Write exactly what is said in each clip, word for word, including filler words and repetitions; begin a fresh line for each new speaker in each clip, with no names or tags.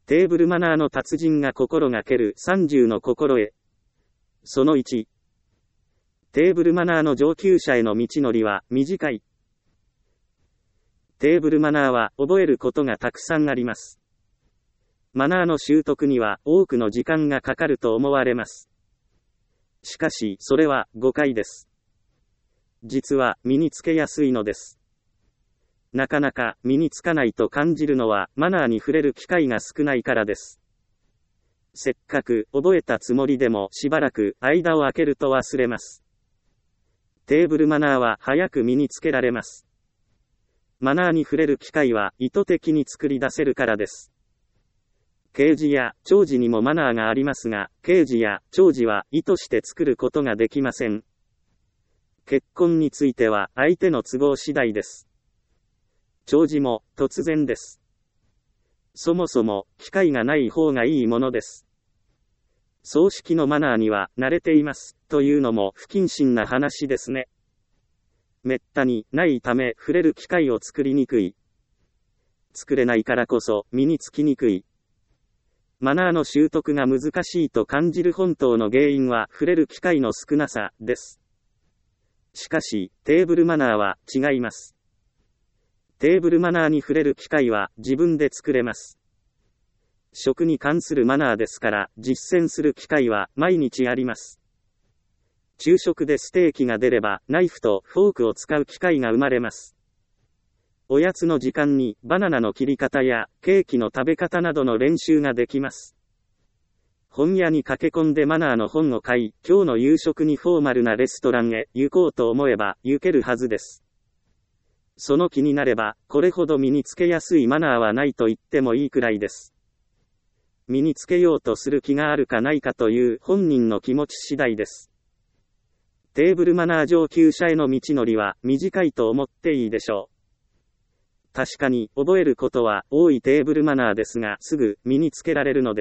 テーブルマナーの達人が心がけるさんじゅうの心得。そのいち。テーブルマナーの上級者への道のりは短い。テーブルマナーは覚えることがたくさんあります。マナーの習得には多くの時間がかかると思われます。しかし、それは誤解です。実は身につけやすいのです。なかなか身につかないと感じるのはマナーに触れる機会が少ないからです。せっかく覚えたつもりでもしばらく間を空けると忘れます。テーブルマナーは早く身につけられます。マナーに触れる機会は意図的に作り出せるからです。啓示や長寿にもマナーがありますが、啓示や長寿は意図して作ることができません。結婚については相手の都合次第です。長寿も突然です。そもそも機会がない方がいいものです。葬式のマナーには慣れていますというのも不謹慎な話ですね。めったにないため触れる機会を作りにくい。作れないからこそ身につきにくい。マナーの習得が難しいと感じる本当の原因は触れる機会の少なさです。しかし、テーブルマナーは違います。テーブルマナーに触れる機会は自分で作れます。食に関するマナーですから実践する機会は毎日あります。昼食でステーキが出ればナイフとフォークを使う機会が生まれます。おやつの時間にバナナの切り方やケーキの食べ方などの練習ができます。本屋に駆け込んでマナーの本を買い、今日の夕食にフォーマルなレストランへ行こうと思えば行けるはずです。その気になれば、これほど身につけやすいマナーはないと言ってもいいくらいです。身につけようとする気があるかないかという本人の気持ち次第です。テーブルマナー上級者への道のりは短いと思っていいでしょう。確かに覚えることは多いテーブルマナーですが、すぐ身につけられるのです。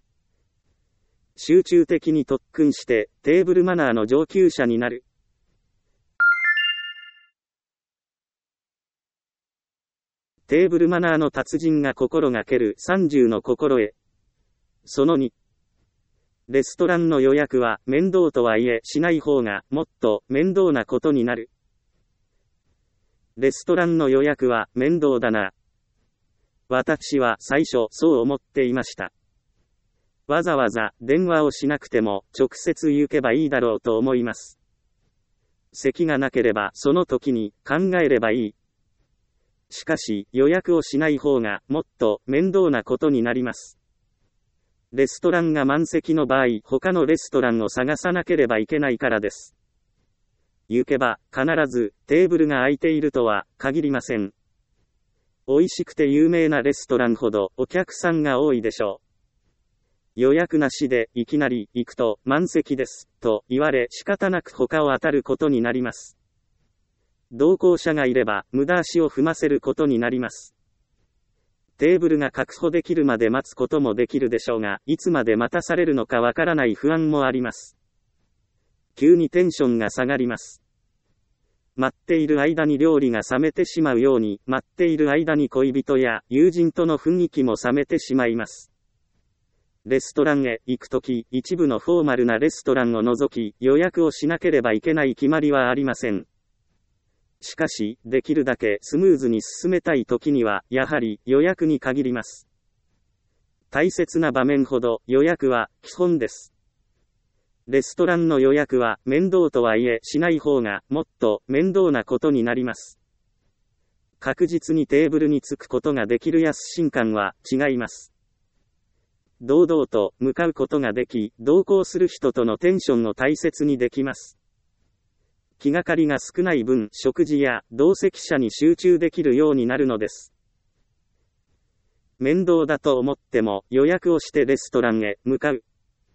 集中的に特訓してテーブルマナーの上級者になる。テーブルマナーの達人が心がけるさんじゅうの心得。そのに。レストランの予約は面倒とはいえしない方がもっと面倒なことになる。レストランの予約は面倒だな。私は最初そう思っていました。わざわざ電話をしなくても直接行けばいいだろうと思います。席がなければその時に考えればいい。しかし、予約をしない方がもっと面倒なことになります。レストランが満席の場合、他のレストランを探さなければいけないからです。行けば、必ずテーブルが空いているとは限りません。美味しくて有名なレストランほどお客さんが多いでしょう。予約なしでいきなり行くと満席ですと言われ仕方なく他を当たることになります。同行者がいれば無駄足を踏ませることになります。テーブルが確保できるまで待つこともできるでしょうが、いつまで待たされるのかわからない不安もあります。急にテンションが下がります。待っている間に料理が冷めてしまうように、待っている間に恋人や友人との雰囲気も冷めてしまいます。レストランへ行くとき、一部のフォーマルなレストランを除き、予約をしなければいけない決まりはありません。しかし、できるだけスムーズに進めたいときには、やはり予約に限ります。大切な場面ほど予約は基本です。レストランの予約は面倒とはいえしない方がもっと面倒なことになります。確実にテーブルに着くことができる安心感は違います。堂々と向かうことができ、同行する人とのテンションを大切にできます。気がかりが少ない分、食事や同席者に集中できるようになるのです。面倒だと思っても予約をしてレストランへ向かう。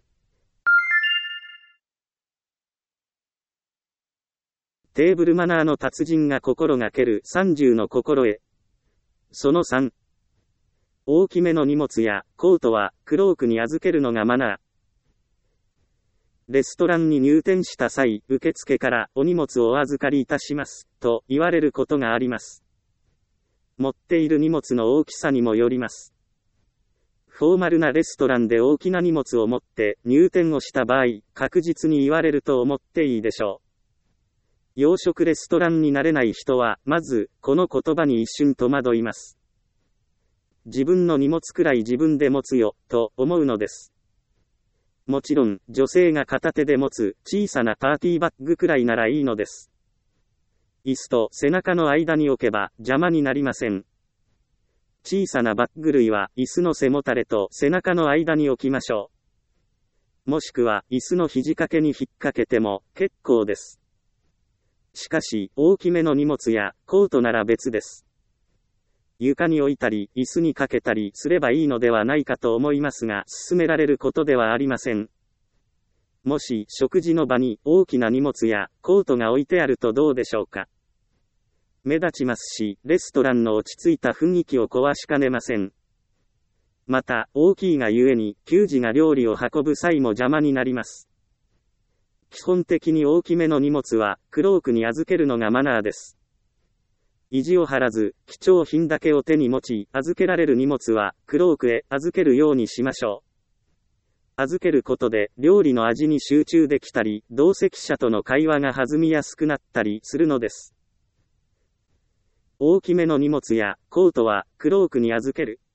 テーブルマナーの達人が心がけるさんじゅうの心得。そのさん。大きめの荷物やコートはクロークに預けるのがマナー。レストランに入店した際、受付からお荷物をお預かりいたしますと言われることがあります。持っている荷物の大きさにもよります。 フォーマルなレストランで大きな荷物を持って入店をした場合、確実に言われると思っていいでしょう。洋食レストランに慣れない人は、まず、この言葉に一瞬戸惑います。自分の荷物くらい自分で持つよ、と思うのです。もちろん、女性が片手で持つ小さなパーティーバッグくらいならいいのです。椅子と背中の間に置けば邪魔になりません。小さなバッグ類は椅子の背もたれと背中の間に置きましょう。もしくは椅子の肘掛けに引っ掛けても結構です。しかし、大きめの荷物やコートなら別です。床に置いたり、椅子にかけたりすればいいのではないかと思いますが、勧められることではありません。もし、食事の場に大きな荷物やコートが置いてあるとどうでしょうか。目立ちますし、レストランの落ち着いた雰囲気を壊しかねません。また、大きいがゆえに、給仕が料理を運ぶ際も邪魔になります。基本的に大きめの荷物は、クロークに預けるのがマナーです。意地を張らず、貴重品だけを手に持ち、預けられる荷物は、クロークへ預けるようにしましょう。預けることで、料理の味に集中できたり、同席者との会話が弾みやすくなったりするのです。大きめの荷物やコートは、クロークに預ける。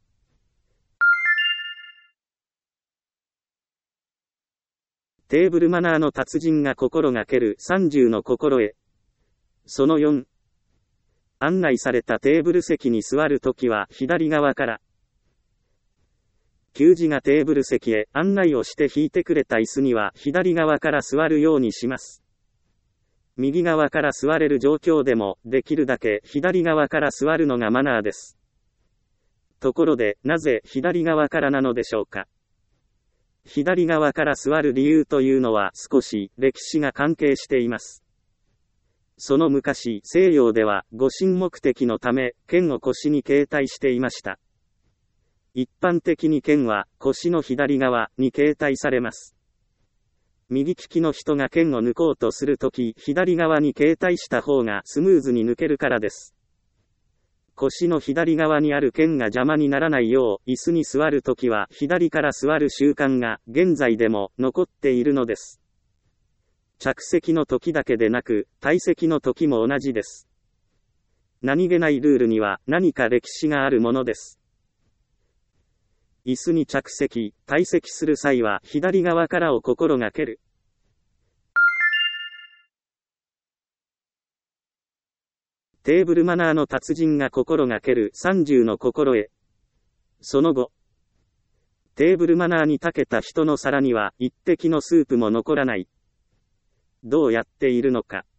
テーブルマナーの達人が心がけるさんじゅうの心得。そのよん。案内されたテーブル席に座るときは左側から。給仕がテーブル席へ案内をして引いてくれた椅子には左側から座るようにします。右側から座れる状況でもできるだけ左側から座るのがマナーです。ところで、なぜ左側からなのでしょうか。左側から座る理由というのは少し歴史が関係しています。その昔、西洋では護身目的のため、剣を腰に携帯していました。一般的に剣は腰の左側に携帯されます。右利きの人が剣を抜こうとするとき、左側に携帯した方がスムーズに抜けるからです。腰の左側にある剣が邪魔にならないよう、椅子に座るときは左から座る習慣が現在でも残っているのです。着席の時だけでなく、退席の時も同じです。何気ないルールには何か歴史があるものです。椅子に着席、退席する際は左側からを心がける。テーブルマナーの達人が心がけるさんじゅうの心得。その後、テーブルマナーに長けた人の皿には一滴のスープも残らない。どうやっているのか。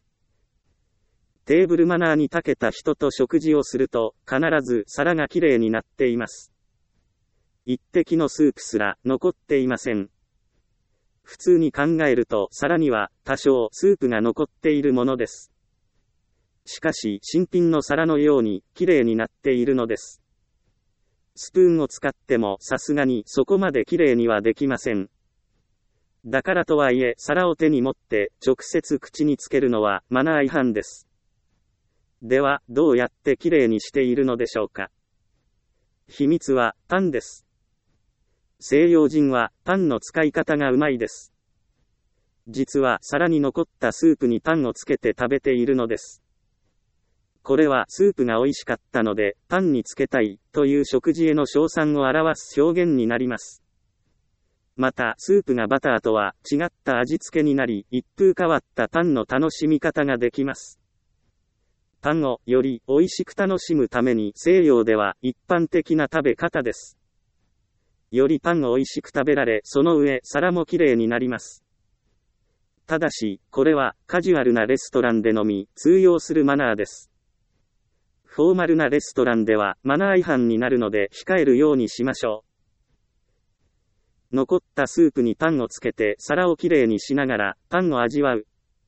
テーブルマナーに長けた人と食事をすると、必ず皿がきれいになっています。一滴のスープすら残っていません。普通に考えると皿には多少スープが残っているものです。しかし新品の皿のようにきれいになっているのです。スプーンを使ってもさすがにそこまできれいにはできません。だからとはいえ皿を手に持って直接口につけるのはマナー違反です。ではどうやってきれいにしているのでしょうか。秘密はパンです。西洋人はパンの使い方がうまいです。実は皿に残ったスープにパンをつけて食べているのです。これはスープが美味しかったのでパンにつけたいという食事への称賛を表す表現になります。またスープがバターとは違った味付けになり一風変わったパンの楽しみ方ができます。パンをより美味しく楽しむために西洋では一般的な食べ方です。よりパンを美味しく食べられその上皿もきれいになります。ただしこれはカジュアルなレストランでのみ通用するマナーです。フォーマルなレストランではマナー違反になるので控えるようにしましょう。残ったスープにパンをつけて皿をきれいにしながらパンを味わう。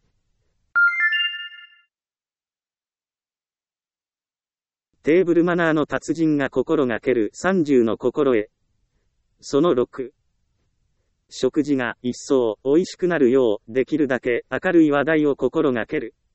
テーブルマナーの達人が心がけるさんじゅうの心得。そのろく。食事が一層美味しくなるようできるだけ明るい話題を心がける。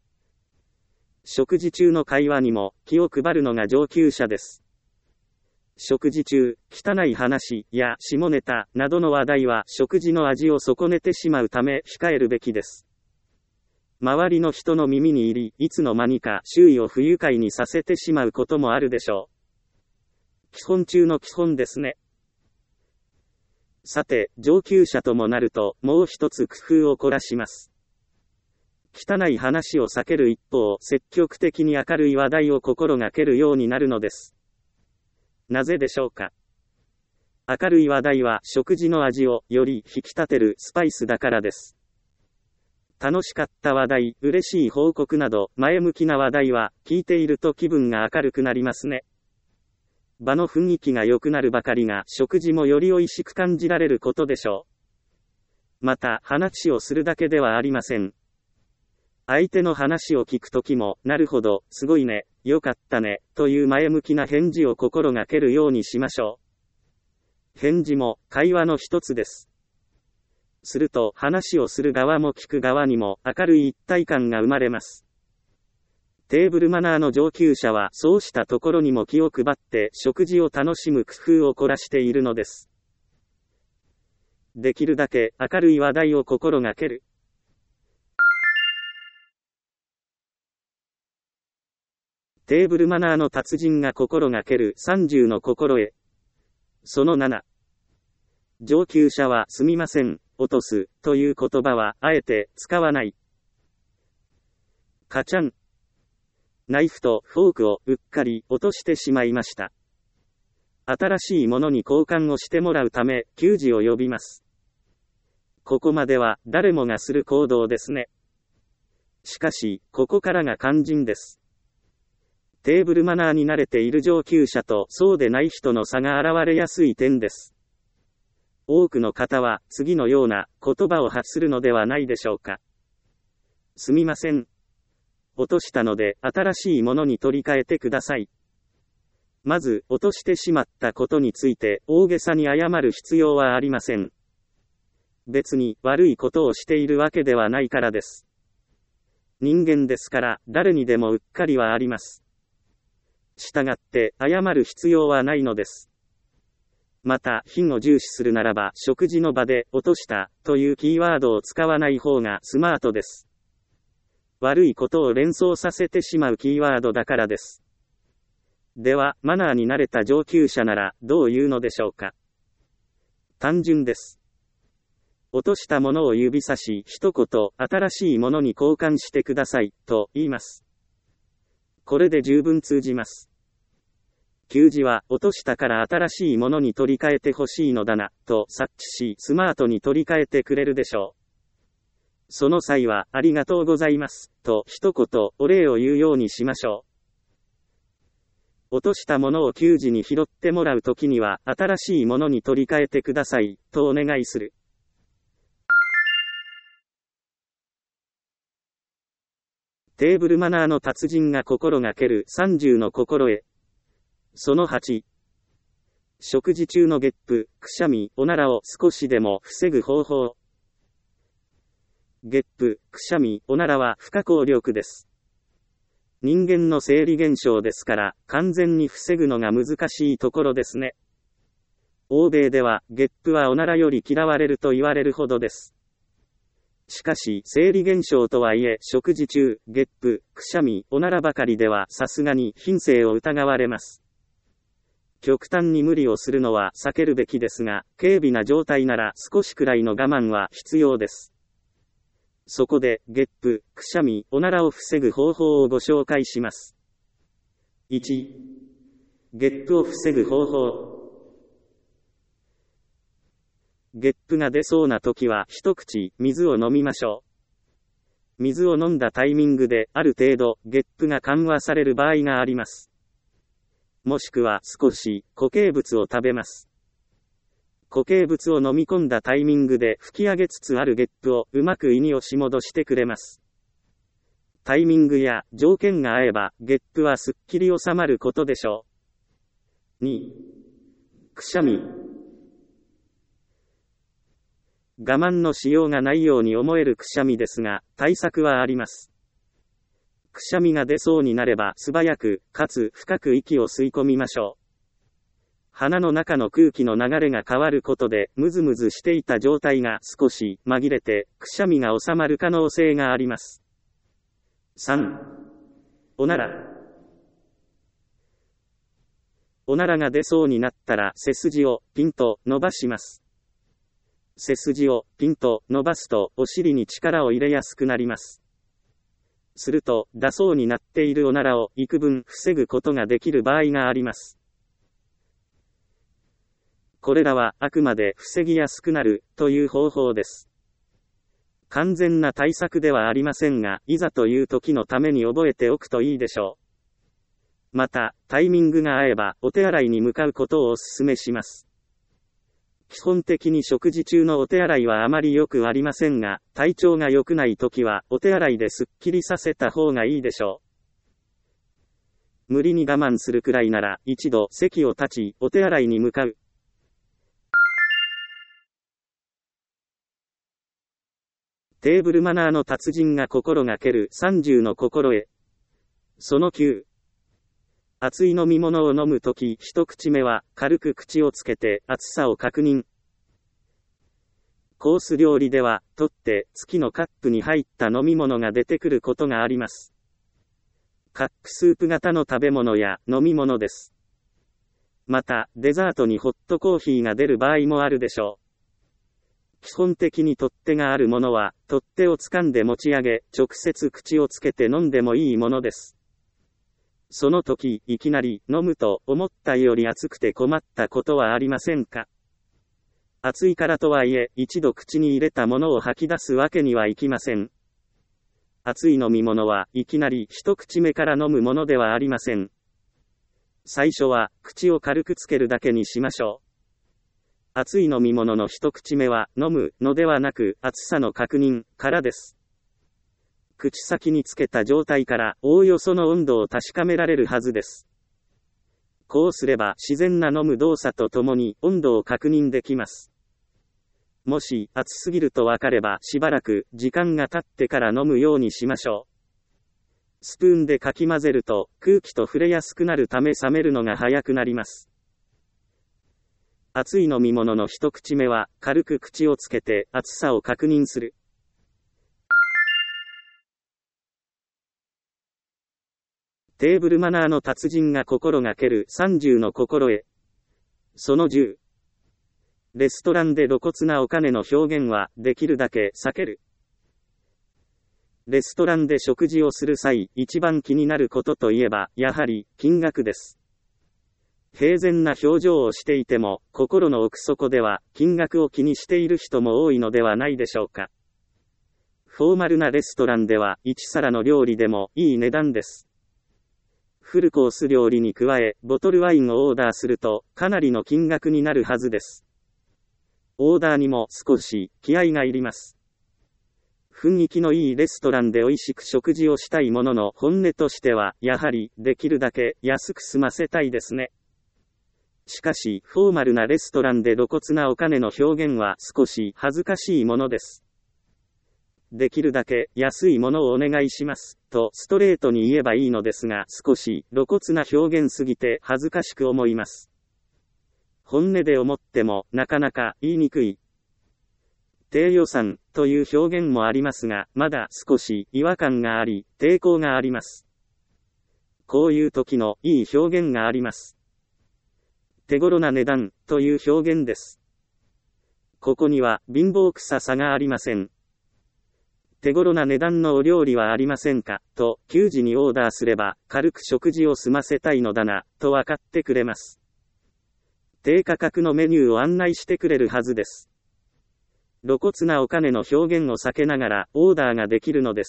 食事中の会話にも気を配るのが上級者です。 食事中、汚い話や下ネタなどの話題は食事の味を損ねてしまうため控えるべきです。周りの人の耳に入り、いつの間にか周囲を不愉快にさせてしまうこともあるでしょう。基本中の基本ですね。さて、上級者ともなると、もう一つ工夫を凝らします。汚い話を避ける一方、積極的に明るい話題を心がけるようになるのです。なぜでしょうか。明るい話題は食事の味をより引き立てるスパイスだからです。楽しかった話題、嬉しい報告など前向きな話題は聞いていると気分が明るくなりますね。場の雰囲気が良くなるばかりが食事もより美味しく感じられることでしょう。また話をするだけではありません。相手の話を聞くときも、なるほど、すごいね、よかったね、という前向きな返事を心がけるようにしましょう。返事も会話の一つです。すると話をする側も聞く側にも明るい一体感が生まれます。テーブルマナーの上級者はそうしたところにも気を配って食事を楽しむ工夫を凝らしているのです。できるだけ明るい話題を心がける。テーブルマナーの達人が心がけるさんじゅうの心得。そのなな。上級者はすみません、落とす、という言葉はあえて使わない。カチャン。ナイフとフォークをうっかり落としてしまいました。新しいものに交換をしてもらうため、給仕を呼びます。ここまでは誰もがする行動ですね。しかし、ここからが肝心です。テーブルマナーに慣れている上級者とそうでない人の差が現れやすい点です。多くの方は次のような言葉を発するのではないでしょうか。すみません。落としたので新しいものに取り替えてください。まず落としてしまったことについて大げさに謝る必要はありません。別に悪いことをしているわけではないからです。人間ですから誰にでもうっかりはあります。したがって謝る必要はないのです。また品を重視するならば食事の場で落としたというキーワードを使わない方がスマートです。悪いことを連想させてしまうキーワードだからです。ではマナーに慣れた上級者ならどう言うのでしょうか。単純です。落としたものを指さし一言新しいものに交換してくださいと言います。これで十分通じます。給仕は落としたから新しいものに取り替えてほしいのだなと察知しスマートに取り替えてくれるでしょう。その際はありがとうございますと一言お礼を言うようにしましょう。落としたものを給仕に拾ってもらうときには新しいものに取り替えてくださいとお願いする。テーブルマナーの達人が心がけるさんじゅうの心得。そのはち。食事中のゲップ、くしゃみ、おならを少しでも防ぐ方法。ゲップ、くしゃみ、おならは不可抗力です。人間の生理現象ですから完全に防ぐのが難しいところですね。欧米ではゲップはおならより嫌われると言われるほどです。しかし生理現象とはいえ食事中、ゲップ、くしゃみ、おならばかりではさすがに品性を疑われます。極端に無理をするのは避けるべきですが、軽微な状態なら少しくらいの我慢は必要です。そこでゲップ、くしゃみ、おならを防ぐ方法をご紹介します。いち. ゲップを防ぐ方法。ゲップが出そうな時は一口水を飲みましょう。水を飲んだタイミングである程度ゲップが緩和される場合があります。もしくは少し固形物を食べます。固形物を飲み込んだタイミングで吹き上げつつあるゲップをうまく胃に押し戻してくれます。タイミングや条件が合えばゲップはすっきり収まることでしょう。に. くしゃみ。我慢のしようがないように思えるくしゃみですが、対策はあります。くしゃみが出そうになれば素早く、かつ深く息を吸い込みましょう。 鼻の中の空気の流れが変わることで、ムズムズしていた状態が少し紛れて、くしゃみが収まる可能性があります。さん. おなら。おならが出そうになったら背筋をピンと伸ばします。背筋をピンと伸ばすとお尻に力を入れやすくなります。すると出そうになっているおならを幾分防ぐことができる場合があります。これらはあくまで防ぎやすくなるという方法です。完全な対策ではありませんが、いざという時のために覚えておくといいでしょう。また、タイミングが合えば、お手洗いに向かうことをお勧めします。基本的に食事中のお手洗いはあまり良くありませんが、体調が良くない時は、お手洗いですっきりさせた方がいいでしょう。無理に我慢するくらいなら、一度席を立ち、お手洗いに向かう。テーブルマナーの達人が心がけるさんじゅうの心得。そのきゅう。熱い飲み物を飲むとき、一口目は軽く口をつけて熱さを確認。コース料理では、取って月のカップに入った飲み物が出てくることがあります。カップスープ型の食べ物や飲み物です。また、デザートにホットコーヒーが出る場合もあるでしょう。基本的に取っ手があるものは、取っ手を掴んで持ち上げ、直接口をつけて飲んでもいいものです。その時、いきなり飲むと思ったより熱くて困ったことはありませんか？熱いからとはいえ、一度口に入れたものを吐き出すわけにはいきません。熱い飲み物はいきなり一口目から飲むものではありません。最初は口を軽くつけるだけにしましょう。熱い飲み物の一口目は飲むのではなく熱さの確認からです。口先につけた状態からおおよその温度を確かめられるはずです。こうすれば自然な飲む動作とともに温度を確認できます。もし熱すぎるとわかればしばらく時間が経ってから飲むようにしましょう。スプーンでかき混ぜると空気と触れやすくなるため冷めるのが早くなります。熱い飲み物の一口目は軽く口をつけて熱さを確認する。テーブルマナーの達人が心がけるさんじゅうの心得。そのじゅう。レストランで露骨なお金の表現はできるだけ避ける。レストランで食事をする際、一番気になることといえば、やはり金額です。平然な表情をしていても、心の奥底では金額を気にしている人も多いのではないでしょうか。フォーマルなレストランでは、一皿の料理でもいい値段です。フルコース料理に加え、ボトルワインをオーダーすると、かなりの金額になるはずです。オーダーにも少し気合がいります。雰囲気のいいレストランで美味しく食事をしたいものの本音としては、やはりできるだけ安く済ませたいですね。しかし、フォーマルなレストランで露骨なお金の表現は少し恥ずかしいものです。できるだけ安いものをお願いします、とストレートに言えばいいのですが、少し露骨な表現すぎて恥ずかしく思います。本音で思ってもなかなか言いにくい。低予算という表現もありますが、まだ少し違和感があり、抵抗があります。こういう時のいい表現があります。手頃な値段という表現です。ここには貧乏臭さがありません。手頃な値段のお料理はありませんかと、給仕にオーダーすれば、軽く食事を済ませたいのだな、と分かってくれます。低価格のメニューを案内してくれるはずです。露骨なお金の表現を避けながら、オーダーができるのです。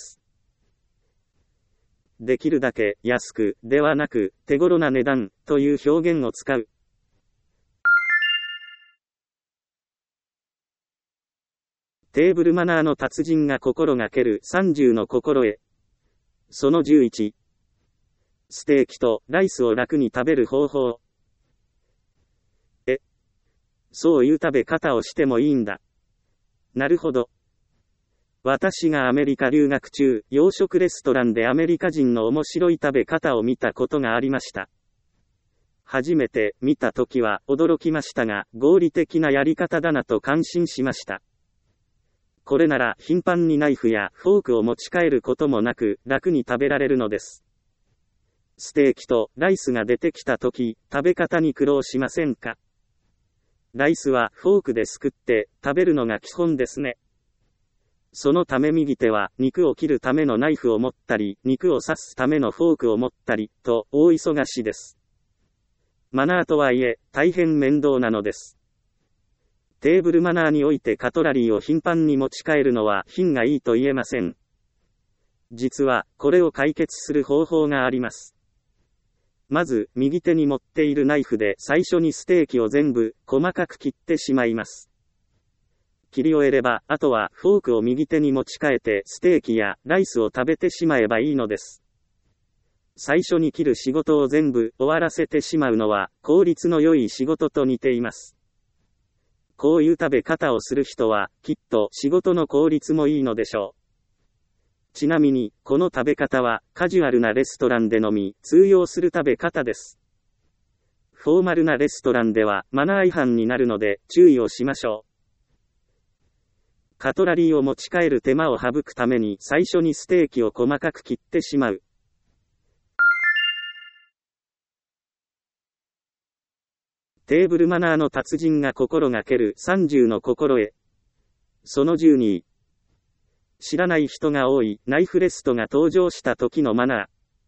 できるだけ安く、ではなく、手頃な値段、という表現を使う。テーブルマナーの達人が心がけるさんじゅうの心得。そのじゅういち。ステーキとライスを楽に食べる方法。え、そういう食べ方をしてもいいんだ。なるほど。私がアメリカ留学中、洋食レストランでアメリカ人の面白い食べ方を見たことがありました。 初めて見たときは驚きましたが、合理的なやり方だなと感心しました。これなら頻繁にナイフやフォークを持ち帰ることもなく楽に食べられるのです。ステーキとライスが出てきたとき、食べ方に苦労しませんか？ライスはフォークですくって食べるのが基本ですね。そのため右手は肉を切るためのナイフを持ったり、肉を刺すためのフォークを持ったり、と大忙しです。マナーとはいえ、大変面倒なのです。テーブルマナーにおいてカトラリーを頻繁に持ち帰るのは品がいいと言えません。実は、これを解決する方法があります。まず、右手に持っているナイフで最初にステーキを全部、細かく切ってしまいます。切り終えれば、あとはフォークを右手に持ち替えてステーキやライスを食べてしまえばいいのです。最初に切る仕事を全部終わらせてしまうのは効率の良い仕事と似ています。こういう食べ方をする人はきっと仕事の効率もいいのでしょう。ちなみに、この食べ方はカジュアルなレストランでのみ通用する食べ方です。フォーマルなレストランではマナー違反になるので注意をしましょう。カトラリーを持ち帰る手間を省くために最初にステーキを細かく切ってしまう。テーブルマナーの達人が心がけるさんじゅうの心得。そのじゅうに。知らない人が多いナイフレストが登場した時のマナー。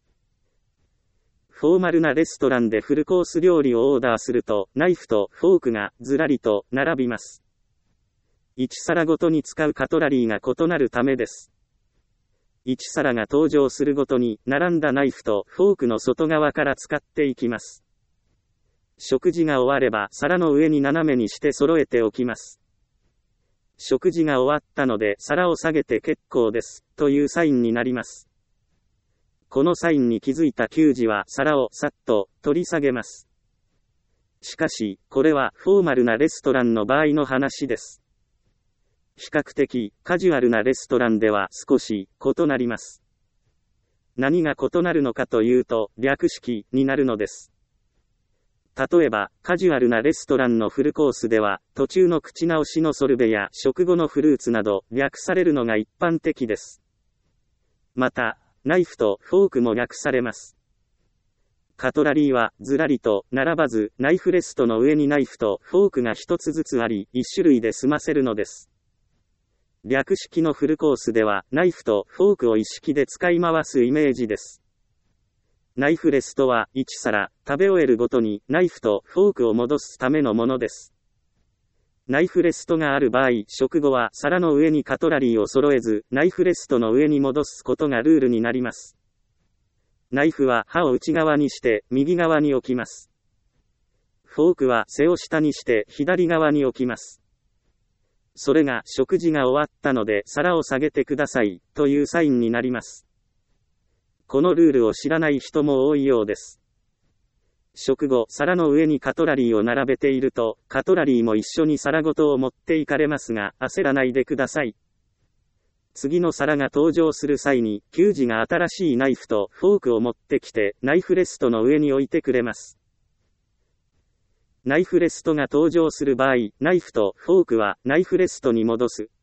フォーマルなレストランでフルコース料理をオーダーすると、ナイフとフォークがずらりと並びます。いち皿ごとに使うカトラリーが異なるためです。いち皿が登場するごとに、並んだナイフとフォークの外側から使っていきます。食事が終われば皿の上に斜めにして揃えておきます。食事が終わったので皿を下げて結構です、というサインになります。このサインに気づいた給仕は皿をさっと取り下げます。しかし、これはフォーマルなレストランの場合の話です。比較的カジュアルなレストランでは少し異なります。何が異なるのかというと、略式になるのです。例えば、カジュアルなレストランのフルコースでは、途中の口直しのソルベや食後のフルーツなど略されるのが一般的です。また、ナイフとフォークも略されます。カトラリーはずらりと並ばず、ナイフレストの上にナイフとフォークが一つずつあり、一種類で済ませるのです。略式のフルコースでは、ナイフとフォークを一式で使い回すイメージです。ナイフレストはいち皿、食べ終えるごとにナイフとフォークを戻すためのものです。ナイフレストがある場合、食後は皿の上にカトラリーを揃えず、ナイフレストの上に戻すことがルールになります。ナイフは刃を内側にして右側に置きます。フォークは背を下にして左側に置きます。それが食事が終わったので皿を下げてくださいというサインになります。このルールを知らない人も多いようです。食後、皿の上にカトラリーを並べていると、カトラリーも一緒に皿ごとを持っていかれますが、焦らないでください。次の皿が登場する際に、給仕が新しいナイフとフォークを持ってきて、ナイフレストの上に置いてくれます。ナイフレストが登場する場合、ナイフとフォークはナイフレストに戻す。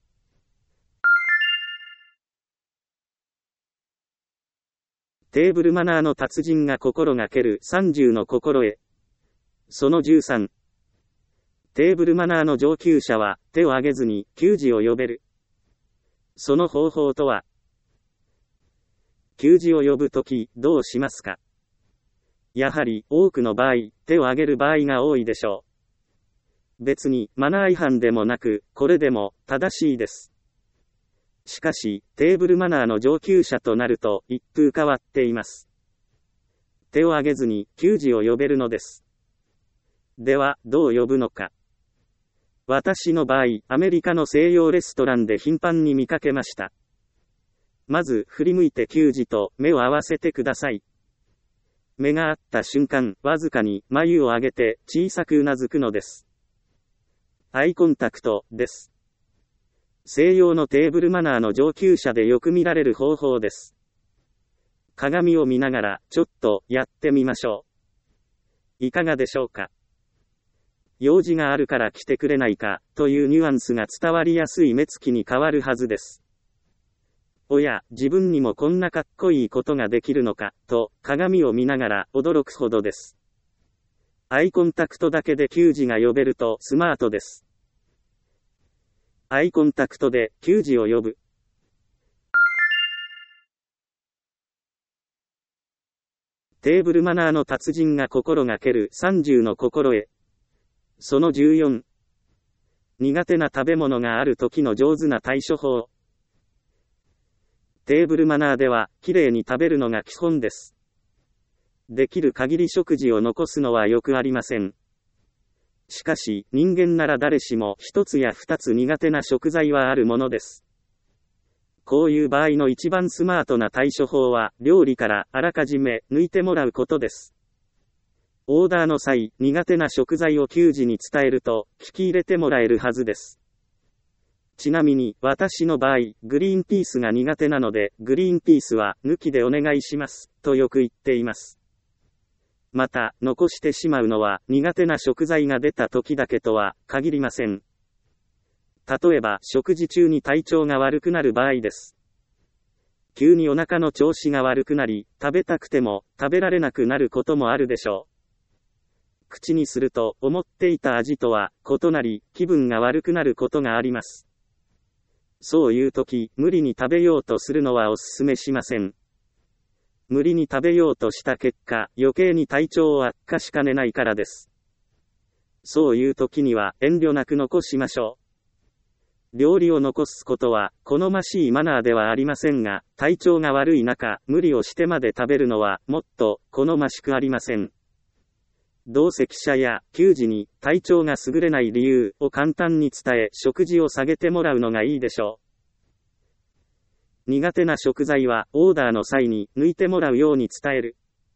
テーブルマナーの達人が心がけるさんじゅうの心得。そのじゅうさん。テーブルマナーの上級者は手を挙げずに給仕を呼べる。その方法とは、給仕を呼ぶときどうしますか？やはり多くの場合、手を挙げる場合が多いでしょう。別にマナー違反でもなく、これでも正しいです。しかし、テーブルマナーの上級者となると一風変わっています。手を挙げずに給仕を呼べるのです。では、どう呼ぶのか。私の場合、アメリカの西洋レストランで頻繁に見かけました。まず、振り向いて給仕と目を合わせてください。目が合った瞬間、わずかに眉を上げて小さくうなずくのです。アイコンタクトです。西洋のテーブルマナーの上級者でよく見られる方法ですいかがでしょうか。用事があるから来てくれないか、というニュアンスが伝わりやすい目つきに変わるはずです。おや、自分にもこんなかっこいいことができるのか、と、鏡を見ながら驚くほどです。アイコンタクトだけで給仕が呼べるとスマートです。アイコンタクトで給仕を呼ぶ。テーブルマナーの達人が心がけるさんじゅうの心得。そのじゅうよん。苦手な食べ物がある時の上手な対処法。テーブルマナーでは、きれいに食べるのが基本です。できる限り食事を残すのはよくありません。しかし、人間なら誰しも一つや二つ苦手な食材はあるものです。こういう場合の一番スマートな対処法は、料理からあらかじめ抜いてもらうことです。オーダーの際、苦手な食材を給仕に伝えると、聞き入れてもらえるはずです。ちなみに、私の場合、グリーンピースが苦手なので、グリーンピースは抜きでお願いします、とよく言っています。また、残してしまうのは、苦手な食材が出た時だけとは、限りません。例えば、食事中に体調が悪くなる場合です。急にお腹の調子が悪くなり、食べたくても、食べられなくなることもあるでしょう。口にすると、思っていた味とは、異なり、気分が悪くなることがあります。そういう時、無理に食べようとするのはお勧めしません。無理に食べようとした結果、余計に体調を悪化しかねないからです。そういう時には、遠慮なく残しましょう。料理を残すことは、好ましいマナーではありませんが、体調が悪い中、無理をしてまで食べるのは、もっと、好ましくありません。同席者や、給仕に、体調が優れない理由を簡単に伝え、食事を下げてもらうのがいいでしょう。苦手な食材は、オーダーの際に、抜いてもらうように伝える。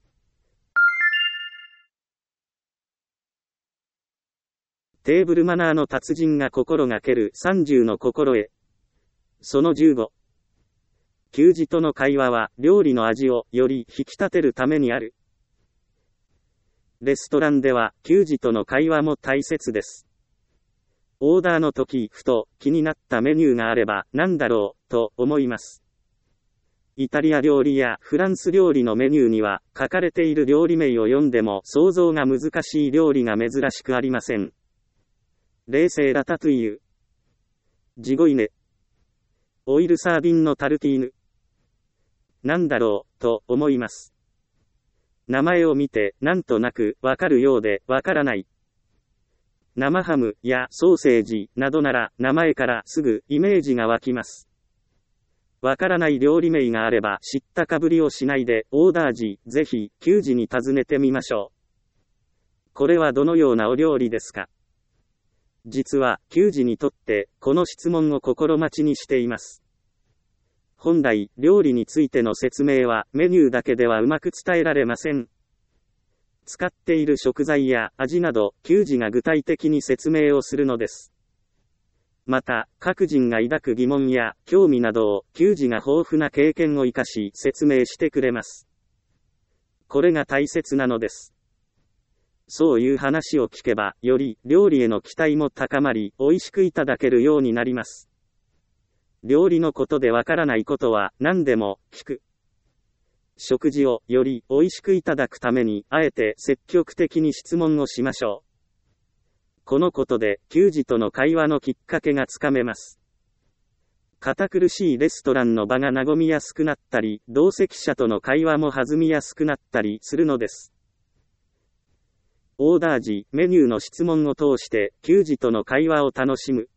テーブルマナーの達人が心がけるさんじゅうの心得。そのじゅうご。給仕との会話は、料理の味をより引き立てるためにある。レストランでは、給仕との会話も大切です。オーダーの時、ふと気になったメニューがあれば、何だろう、と思います。イタリア料理やフランス料理のメニューには、書かれている料理名を読んでも想像が難しい料理が珍しくありません。冷製ラタトゥイユ、ジゴイネ、オイルサーディンのタルティーヌ。なんだろう、と思います。名前を見て、なんとなく、わかるようで、わからない。生ハムやソーセージなどなら、名前からすぐイメージが湧きます。わからない料理名があれば、知ったかぶりをしないで、オーダー時、ぜひ、給仕に尋ねてみましょう。これはどのようなお料理ですか？実は、給仕にとって、この質問を心待ちにしています。本来、料理についての説明は、メニューだけではうまく伝えられません。使っている食材や味など、給仕が具体的に説明をするのです。また、各人が抱く疑問や興味などを、給仕が豊富な経験を生かし、説明してくれます。これが大切なのです。そういう話を聞けば、より料理への期待も高まり、美味しくいただけるようになります。料理のことでわからないことは何でも聞く。食事をより美味しくいただくために、あえて積極的に質問をしましょう。このことで、給仕との会話のきっかけがつかめます。堅苦しいレストランの場が和みやすくなったり、同席者との会話も弾みやすくなったりするのです。オーダー時、メニューの質問を通して、給仕との会話を楽しむ。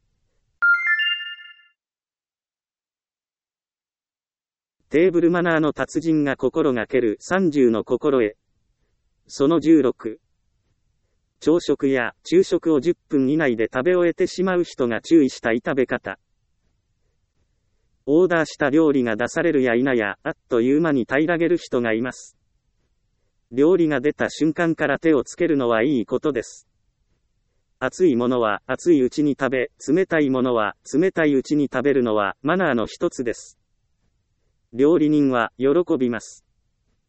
テーブルマナーの達人が心がけるさんじゅうの心得。そのじゅうろく。朝食や昼食をじゅっぷん以内で食べ終えてしまう人が注意したい食べ方。オーダーした料理が出されるや否や、あっという間に平らげる人がいます。料理が出た瞬間から手をつけるのはいいことです。熱いものは熱いうちに食べ、冷たいものは冷たいうちに食べるのはマナーの一つです。料理人は喜びます。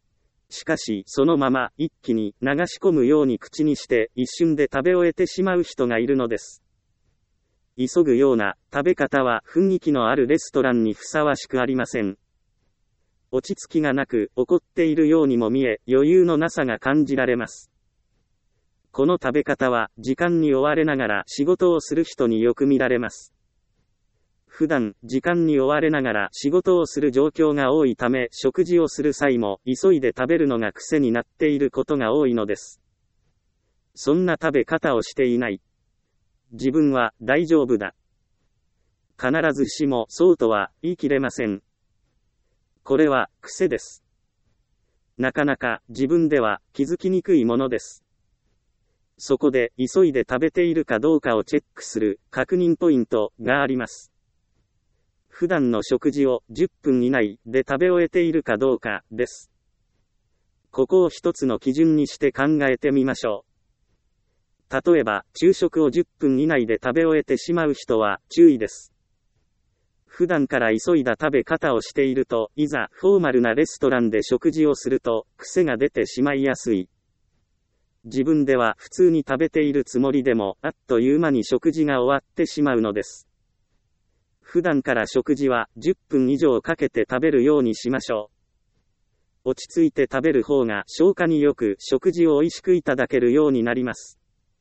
しかし、そのまま一気に流し込むように口にして一瞬で食べ終えてしまう人がいるのです。急ぐような食べ方は雰囲気のあるレストランにふさわしくありません。落ち着きがなく怒っているようにも見え、余裕のなさが感じられます。この食べ方は時間に追われながら仕事をする人によく見られます。普段、時間に追われながら仕事をする状況が多いため、食事をする際も急いで食べるのが癖になっていることが多いのです。そんな食べ方をしていない。自分は大丈夫だ。必ずしもそうとは言い切れません。これは癖です。なかなか自分では気づきにくいものです。そこで急いで食べているかどうかをチェックする確認ポイントがあります。普段の食事をじゅっぷん以内で食べ終えているかどうかです。ここを一つの基準にして考えてみましょう。例えば、昼食をじゅっぷん以内で食べ終えてしまう人は注意です。普段から急いだ食べ方をしていると、いざフォーマルなレストランで食事をすると、癖が出てしまいやすい。自分では普通に食べているつもりでも、あっという間に食事が終わってしまうのです。普段から食事はじゅっぷん以上かけて食べるようにしましょう。落ち着いて食べる方が消化によく食事を美味しくいただけるようになります。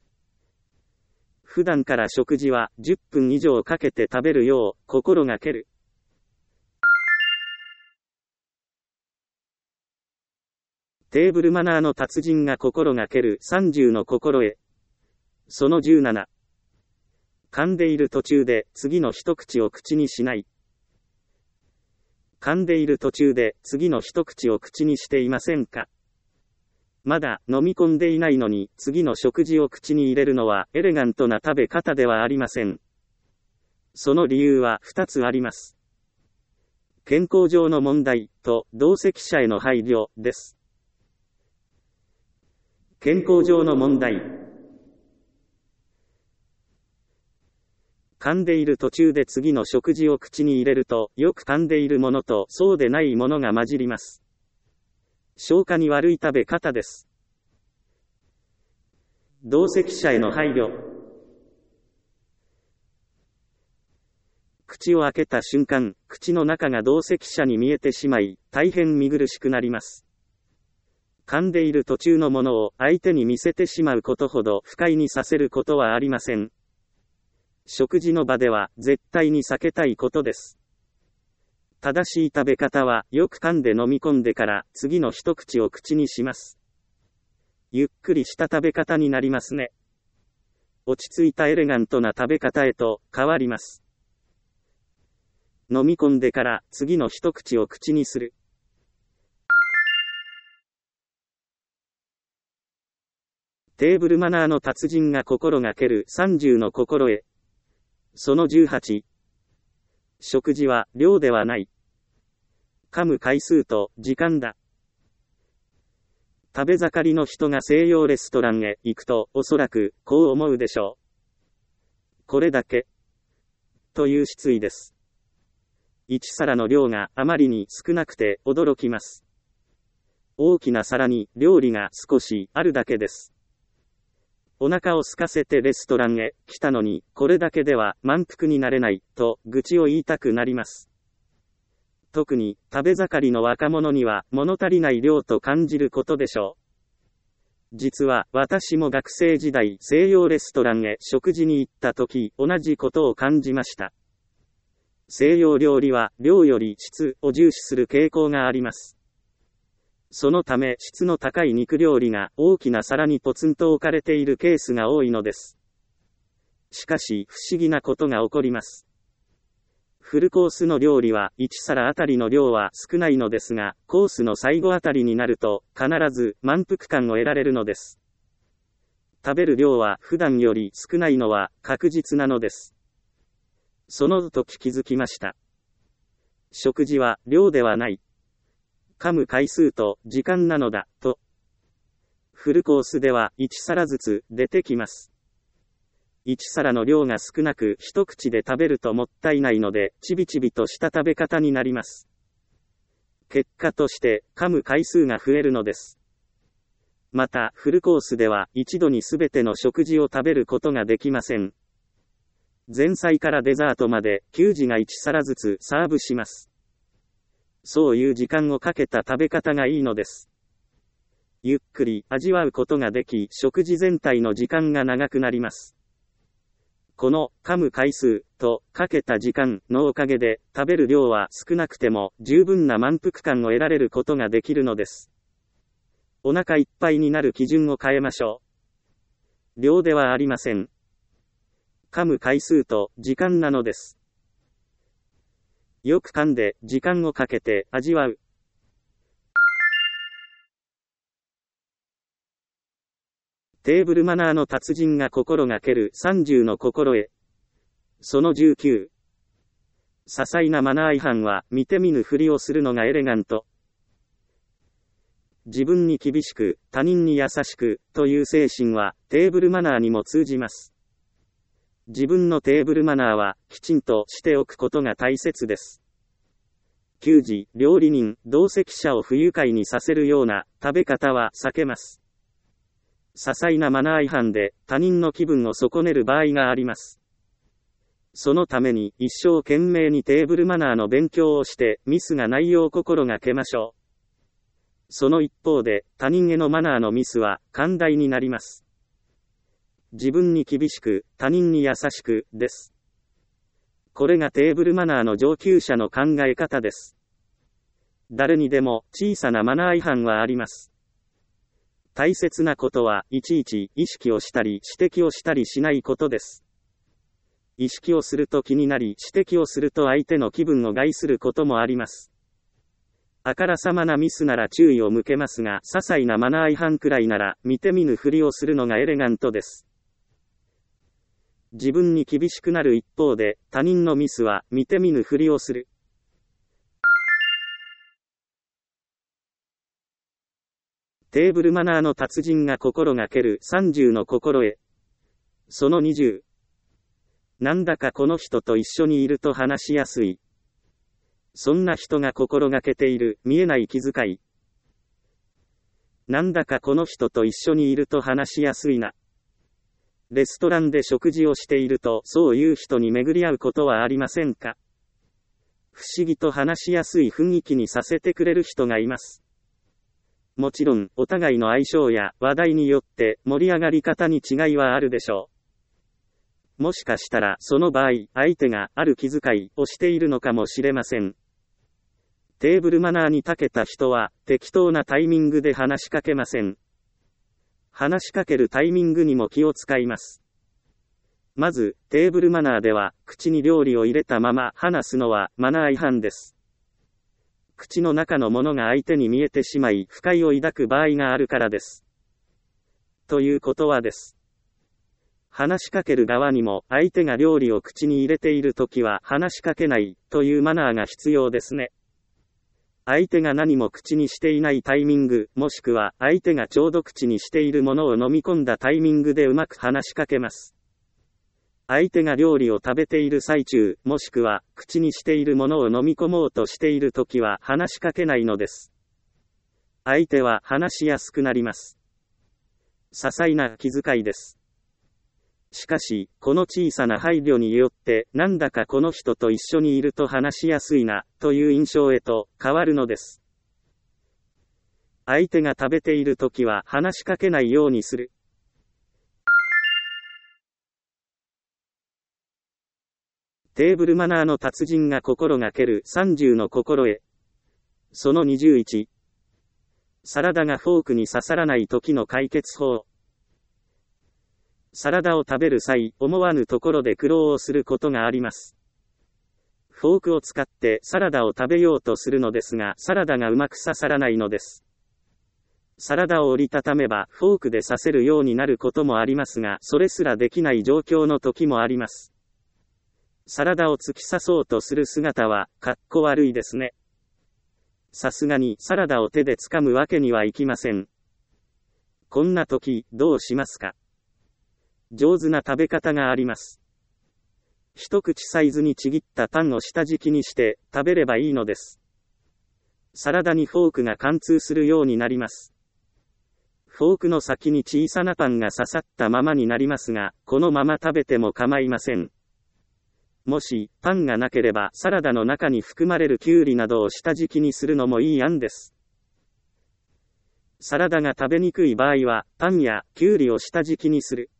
普段から食事はじゅっぷん以上かけて食べるよう心がける。テーブルマナーの達人が心がけるさんじゅうの心得。そのじゅうなな。噛んでいる途中で次の一口を口にしない。噛んでいる途中で次の一口を口にしていませんか？まだ飲み込んでいないのに次の食事を口に入れるのはエレガントな食べ方ではありません。その理由はふたつあります。健康上の問題と同席者への配慮です。健康上の問題。噛んでいる途中で次の食事を口に入れると、よく噛んでいるものとそうでないものが混じります。消化に悪い食べ方です。同席者への配慮。口を開けた瞬間、口の中が同席者に見えてしまい、大変見苦しくなります。噛んでいる途中のものを相手に見せてしまうことほど不快にさせることはありません。食事の場では絶対に避けたいことです。正しい食べ方はよく噛んで飲み込んでから次の一口を口にします。ゆっくりした食べ方になりますね。落ち着いたエレガントな食べ方へと変わります。飲み込んでから次の一口を口にする。テーブルマナーの達人が心がけるさんじゅうの心得。そのじゅうはち。食事は量ではない。噛む回数と時間だ。食べ盛りの人が西洋レストランへ行くとおそらくこう思うでしょう。これだけという失意です。一皿の量があまりに少なくて驚きます。大きな皿に料理が少しあるだけです。お腹を空かせてレストランへ来たのに、これだけでは満腹になれない、と愚痴を言いたくなります。特に、食べ盛りの若者には物足りない量と感じることでしょう。実は、私も学生時代、西洋レストランへ食事に行った時、同じことを感じました。西洋料理は、量より質を重視する傾向があります。そのため質の高い肉料理が大きな皿にポツンと置かれているケースが多いのです。しかし不思議なことが起こります。フルコースの料理はいち皿あたりの量は少ないのですが、コースの最後あたりになると必ず満腹感を得られるのです。食べる量は普段より少ないのは確実なのです。その時気づきました。食事は量ではない。噛む回数と時間なのだ、と。フルコースではいち皿ずつ出てきます。いち皿の量が少なく一口で食べるともったいないので、ちびちびとした食べ方になります。 結果として噛む回数が増えるのです。また、フルコースでは一度にすべての食事を食べることができません。前菜からデザートまで給仕がいち皿ずつサーブします。そういう時間をかけた食べ方がいいのです。ゆっくり味わうことができ、食事全体の時間が長くなります。この噛む回数とかけた時間のおかげで食べる量は少なくても十分な満腹感を得られることができるのです。お腹いっぱいになる基準を変えましょう。量ではありません。噛む回数と時間なのです。よく噛んで時間をかけて味わう。テーブルマナーの達人が心がけるさんじゅうの心得。そのじゅうきゅう。些細なマナー違反は見て見ぬふりをするのがエレガント。自分に厳しく、他人に優しく、という精神はテーブルマナーにも通じます。自分のテーブルマナーはきちんとしておくことが大切です。給仕、料理人、同席者を不愉快にさせるような食べ方は避けます。些細なマナー違反で他人の気分を損ねる場合があります。そのために一生懸命にテーブルマナーの勉強をしてミスがないよう心がけましょう。その一方で他人へのマナーのミスは寛大になります。自分に厳しく、他人に優しく、です。これがテーブルマナーの上級者の考え方です。誰にでも小さなマナー違反はあります。大切なことはいちいち意識をしたり指摘をしたりしないことです。意識をすると気になり指摘をすると相手の気分を害することもあります。あからさまなミスなら注意を向けますが、些細なマナー違反くらいなら見て見ぬふりをするのがエレガントです。自分に厳しくなる一方で、他人のミスは見て見ぬふりをする。テーブルマナーの達人が心がけるさんじゅうの心得。そのにじゅう。なんだかこの人と一緒にいると話しやすい。そんな人が心がけている見えない気遣い。なんだかこの人と一緒にいると話しやすいな。レストランで食事をしているとそういう人に巡り合うことはありませんか？不思議と話しやすい雰囲気にさせてくれる人がいます。もちろん、お互いの相性や話題によって盛り上がり方に違いはあるでしょう。もしかしたらその場合、相手がある気遣いをしているのかもしれません。テーブルマナーに長けた人は適当なタイミングで話しかけません。話しかけるタイミングにも気を使います。まず、テーブルマナーでは、口に料理を入れたまま話すのはマナー違反です。口の中のものが相手に見えてしまい、不快を抱く場合があるからです。ということはです。話しかける側にも、相手が料理を口に入れているときは話しかけないというマナーが必要ですね。相手が何も口にしていないタイミング、もしくは相手がちょうど口にしているものを飲み込んだタイミングでうまく話しかけます。相手が料理を食べている最中、もしくは口にしているものを飲み込もうとしているときは話しかけないのです。相手は話しやすくなります。些細な気遣いです。しかし、この小さな配慮によって、なんだかこの人と一緒にいると話しやすいな、という印象へと変わるのです。相手が食べているときは話しかけないようにする。テーブルマナーの達人が心がけるさんじゅうの心得。そのにじゅういち。サラダがフォークに刺さらない時の解決法。サラダを食べる際、思わぬところで苦労をすることがあります。フォークを使ってサラダを食べようとするのですが、サラダがうまく刺さらないのです。サラダを折りたためば、フォークで刺せるようになることもありますが、それすらできない状況の時もあります。サラダを突き刺そうとする姿は、かっこ悪いですね。さすがにサラダを手で掴むわけにはいきません。こんな時、どうしますか？上手な食べ方があります。一口サイズにちぎったパンを下敷きにして食べればいいのです。 サラダにフォークが貫通するようになります。フォークの先に小さなパンが刺さったままになりますが、このまま食べても構いません。もし、パンがなければサラダの中に含まれるキュウリなどを下敷きにするのもいい案です。サラダが食べにくい場合は、パンやキュウリを下敷きにする。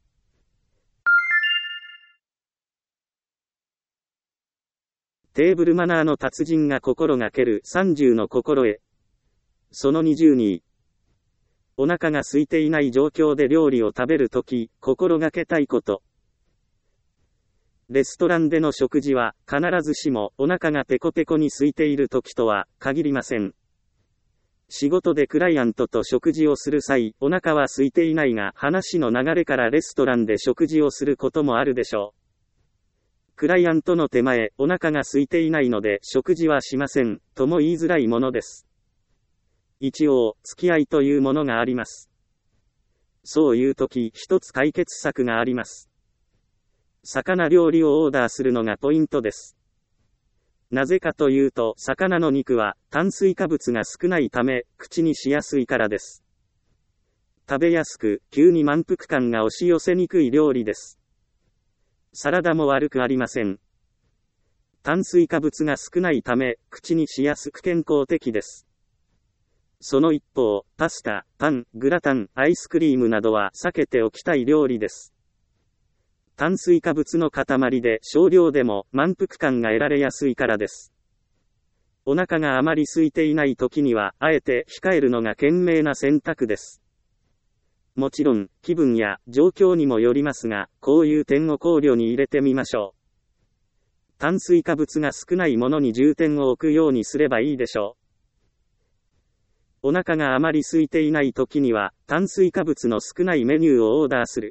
テーブルマナーの達人が心がけるさんじゅうの心得。そのにじゅうに。お腹が空いていない状況で料理を食べるとき、心がけたいこと。レストランでの食事は、必ずしもお腹がペコペコに空いているときとは限りません。仕事でクライアントと食事をする際、お腹は空いていないが、話の流れからレストランで食事をすることもあるでしょう。クライアントの手前、お腹が空いていないので食事はしません、とも言いづらいものです。一応、付き合いというものがあります。そういうとき、一つ解決策があります。魚料理をオーダーするのがポイントです。なぜかというと、魚の肉は炭水化物が少ないため、口にしやすいからです。食べやすく、急に満腹感が押し寄せにくい料理です。サラダも悪くありません。炭水化物が少ないため、口にしやすく健康的です。その一方、パスタ、パン、グラタン、アイスクリームなどは避けておきたい料理です。炭水化物の塊で少量でも満腹感が得られやすいからです。お腹があまり空いていない時には、あえて控えるのが賢明な選択です。もちろん、気分や状況にもよりますが、こういう点を考慮に入れてみましょう。炭水化物が少ないものに重点を置くようにすればいいでしょう。お腹があまり空いていない時には、炭水化物の少ないメニューをオーダーする。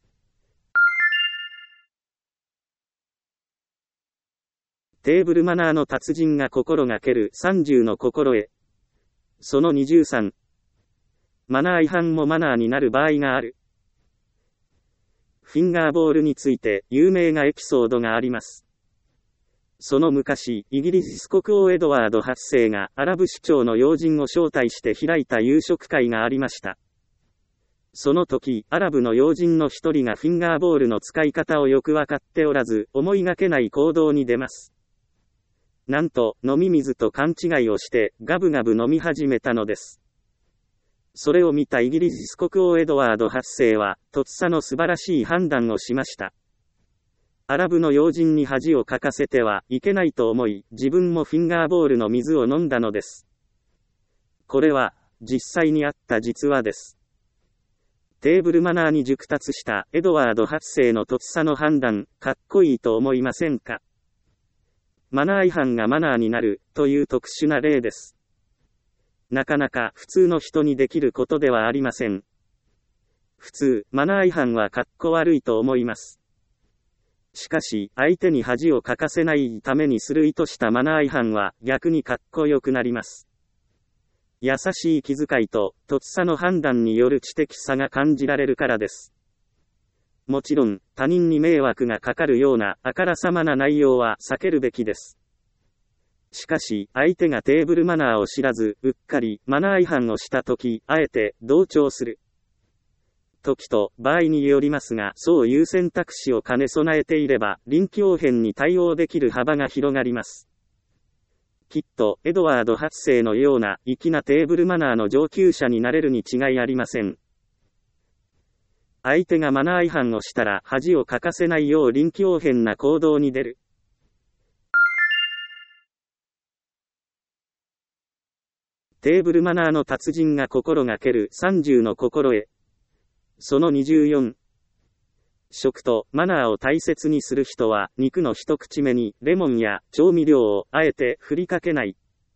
テーブルマナーの達人が心がけるさんじゅうの心得。そのにじゅうさん。マナー違反もマナーになる場合がある。フィンガーボールについて有名なエピソードがあります。その昔、イギリス国王エドワードはちせいがアラブ首長の要人を招待して開いた夕食会がありました。その時、アラブの要人の一人がフィンガーボールの使い方をよくわかっておらず、思いがけない行動に出ます。なんと、飲み水と勘違いをして、ガブガブ飲み始めたのです。それを見たイギリス国王エドワードはちせいは、とっさの素晴らしい判断をしました。アラブの要人に恥をかかせてはいけないと思い、自分もフィンガーボールの水を飲んだのです。これは、実際にあった実話です。テーブルマナーに熟達したエドワードはちせいのとっさの判断、かっこいいと思いませんか？マナー違反がマナーになる、という特殊な例です。なかなか普通の人にできることではありません。普通、マナー違反はかっこ悪いと思います。しかし、相手に恥をかかせないためにする意図したマナー違反は逆にかっこよくなります。優しい気遣いと、とっさの判断による知的さが感じられるからです。もちろん、他人に迷惑がかかるようなあからさまな内容は避けるべきです。しかし、相手がテーブルマナーを知らず、うっかりマナー違反をしたとき、あえて同調する時と場合によりますが、そういう選択肢を兼ね備えていれば、臨機応変に対応できる幅が広がります。きっと、エドワードはちせいのような粋なテーブルマナーの上級者になれるに違いありません。相手がマナー違反をしたら恥をかかせないよう臨機応変な行動に出る。テーブルマナーの達人が心がけるさんじゅうの心得。そのにじゅうよん。食とマナーを大切にする人は、肉の一口目にレモンや調味料をあえて振りかけない。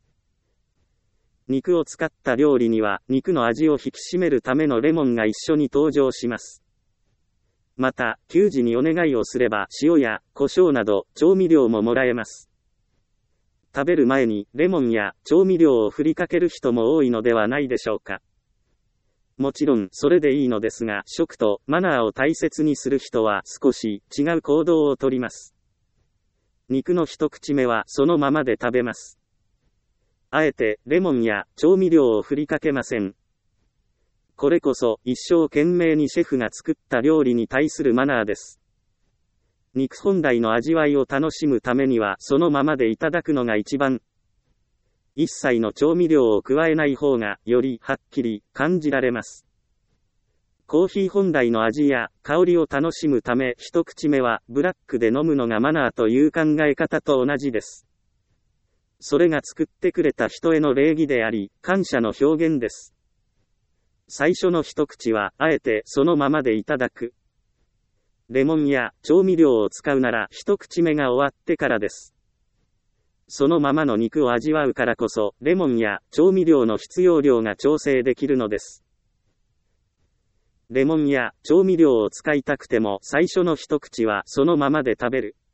肉を使った料理には、肉の味を引き締めるためのレモンが一緒に登場します。また、給仕にお願いをすれば塩や胡椒など調味料ももらえます。食べる前にレモンや調味料を振りかける人も多いのではないでしょうか。もちろんそれでいいのですが、食とマナーを大切にする人は少し違う行動をとります。肉の一口目はそのままで食べます。 あえてレモンや調味料を振りかけません。これこそ一生懸命にシェフが作った料理に対するマナーです。肉本来の味わいを楽しむためにはそのままでいただくのが一番。一切の調味料を加えない方がよりはっきり感じられます。コーヒー本来の味や香りを楽しむため一口目はブラックで飲むのがマナーという考え方と同じです。それが作ってくれた人への礼儀であり、感謝の表現です。最初の一口はあえてそのままでいただく。レモンや調味料を使うなら一口目が終わってからです。そのままの肉を味わうからこそ、レモンや調味料の必要量が調整できるのです。レモンや調味料を使いたくても最初の一口はそのままで食べる。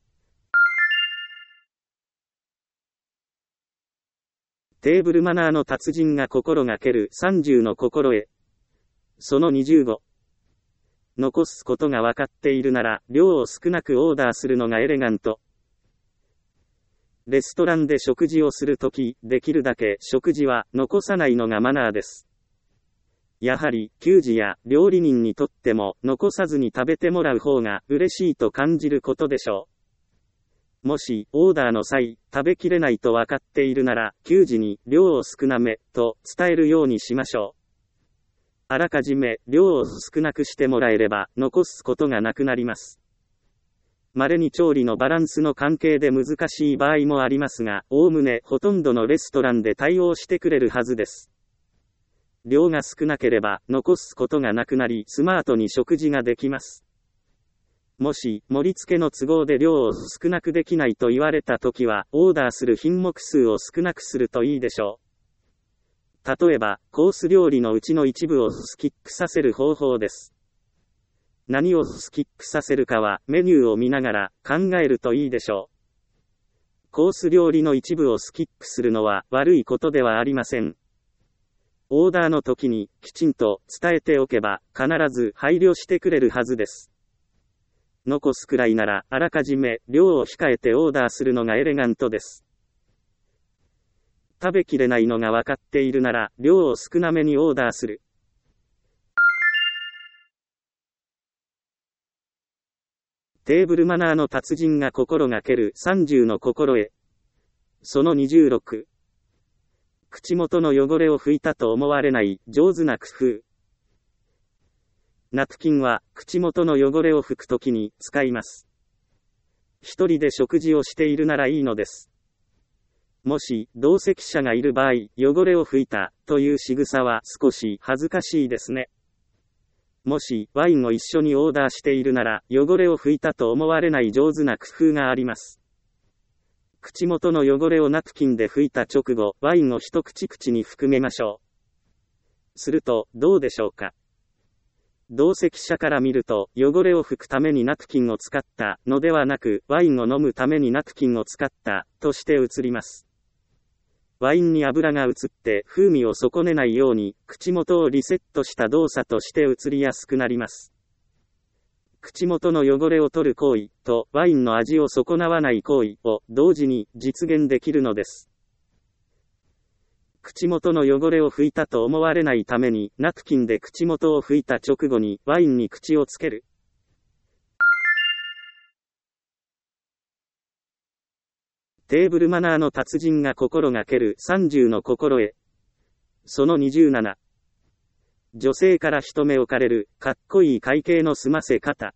テーブルマナーの達人が心がけるさんじゅうの心得。そのにじゅうご。残すことが分かっているなら、量を少なくオーダーするのがエレガント。レストランで食事をするとき、できるだけ食事は残さないのがマナーです。やはり、給仕や料理人にとっても、残さずに食べてもらう方が嬉しいと感じることでしょう。もし、オーダーの際、食べきれないと分かっているなら、給仕に、量を少なめ、と伝えるようにしましょう。あらかじめ、量を少なくしてもらえれば、残すことがなくなります。稀に調理のバランスの関係で難しい場合もありますが、おおむね、ほとんどのレストランで対応してくれるはずです。量が少なければ、残すことがなくなり、スマートに食事ができます。もし、盛り付けの都合で量を少なくできないと言われたときは、オーダーする品目数を少なくするといいでしょう。例えば、コース料理のうちの一部をスキップさせる方法です。何をスキップさせるかは、メニューを見ながら考えるといいでしょう。コース料理の一部をスキップするのは悪いことではありません。オーダーの時にきちんと伝えておけば、必ず配慮してくれるはずです。残すくらいなら、あらかじめ量を控えてオーダーするのがエレガントです。食べきれないのが分かっているなら、量を少なめにオーダーする。テーブルマナーの達人が心がけるさんじゅうの心得。そのにじゅうろく。口元の汚れを拭いたと思われない上手な工夫。ナプキンは口元の汚れを拭くときに使います。一人で食事をしているならいいのです。もし同席者がいる場合、汚れを拭いたという仕草は少し恥ずかしいですね。もしワインを一緒にオーダーしているなら、汚れを拭いたと思われない上手な工夫があります。口元の汚れをナプキンで拭いた直後、ワインを一口口に含めましょう。すると、どうでしょうか。同席者から見ると、汚れを拭くためにナプキンを使ったのではなく、ワインを飲むためにナプキンを使ったとして映ります。ワインに油が移って風味を損ねないように、口元をリセットした動作として映りやすくなります。口元の汚れを取る行為とワインの味を損なわない行為を同時に実現できるのです。口元の汚れを拭いたと思われないために、ナプキンで口元を拭いた直後にワインに口をつける。テーブルマナーの達人が心がけるさんじゅうの心得。そのにじゅうなな。女性から一目置かれる、かっこいい会計の済ませ方。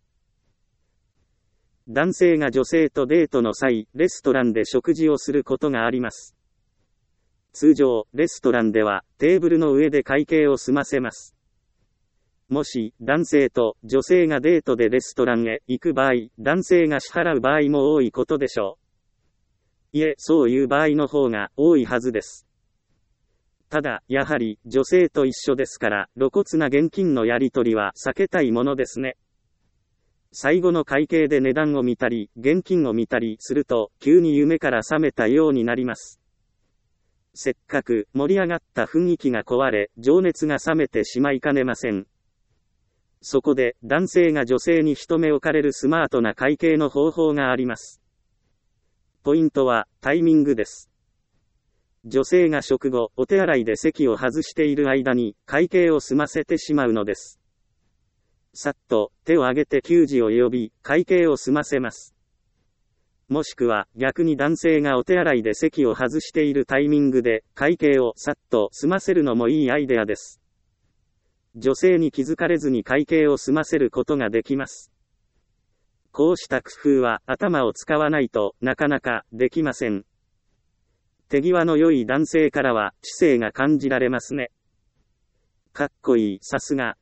男性が女性とデートの際、レストランで食事をすることがあります。通常、レストランでは、テーブルの上で会計を済ませます。もし、男性と女性がデートでレストランへ行く場合、男性が支払う場合も多いことでしょう。いえ、そういう場合の方が多いはずです。ただ、やはり、女性と一緒ですから、露骨な現金のやり取りは避けたいものですね。最後の会計で値段を見たり、現金を見たりすると、急に夢から覚めたようになります。せっかく盛り上がった雰囲気が壊れ、情熱が冷めてしまいかねません。そこで、男性が女性に一目置かれるスマートな会計の方法があります。ポイントは、タイミングです。 女性が食後、お手洗いで席を外している間に、会計を済ませてしまうのです。さっと、手を挙げて給仕を呼び、会計を済ませます。もしくは、逆に男性がお手洗いで席を外しているタイミングで、会計をさっと済ませるのもいいアイデアです。女性に気づかれずに会計を済ませることができます。こうした工夫は、頭を使わないとなかなかできません。手際の良い男性からは、知性が感じられますね。かっこいい、さすが。